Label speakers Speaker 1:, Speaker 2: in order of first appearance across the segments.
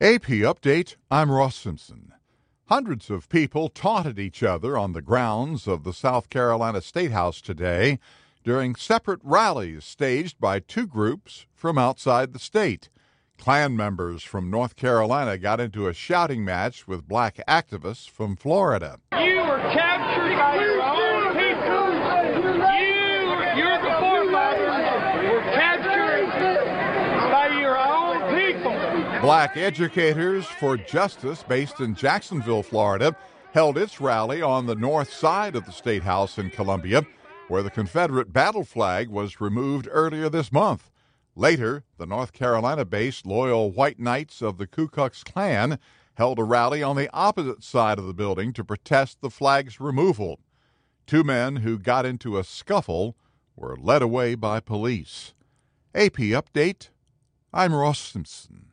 Speaker 1: AP Update, I'm Ross Simpson. Hundreds of people taunted each other on the grounds of the South Carolina State House today during separate rallies staged by two groups from outside the state. Klan members from North Carolina got into a shouting match with black activists from Florida.
Speaker 2: You were captured by your own people. You're the forefathers were captured by your own people.
Speaker 1: Black Educators for Justice, based in Jacksonville, Florida, held its rally on the north side of the State House in Columbia, where the Confederate battle flag was removed earlier this month. Later, the North Carolina-based Loyal White Knights of the Ku Klux Klan held a rally on the opposite side of the building to protest the flag's removal. Two men who got into a scuffle were led away by police. AP Update, I'm Ross Simpson.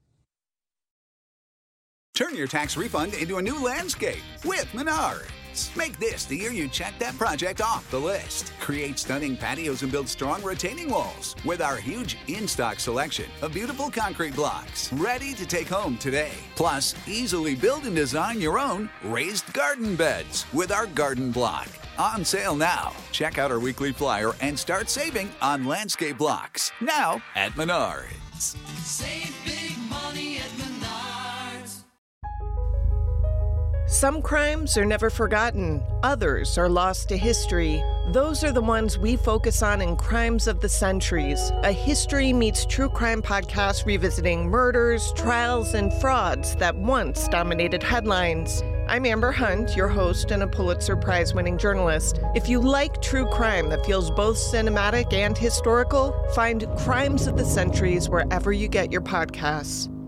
Speaker 3: Turn your tax refund into a new landscape with Menards. Make this the year you check that project off the list. Create stunning patios and build strong retaining walls with our huge in-stock selection of beautiful concrete blocks ready to take home today. Plus, easily build and design your own raised garden beds with our garden block. On sale now. Check out our weekly flyer and start saving on landscape blocks. Now at Menards.
Speaker 4: Save big money at Menards.
Speaker 5: Some crimes are never forgotten. Others are lost to history. Those are the ones we focus on in Crimes of the Centuries, a history meets true crime podcast revisiting murders, trials, and frauds that once dominated headlines. I'm Amber Hunt, your host and a Pulitzer Prize-winning journalist. If you like true crime that feels both cinematic and historical, find Crimes of the Centuries wherever you get your podcasts.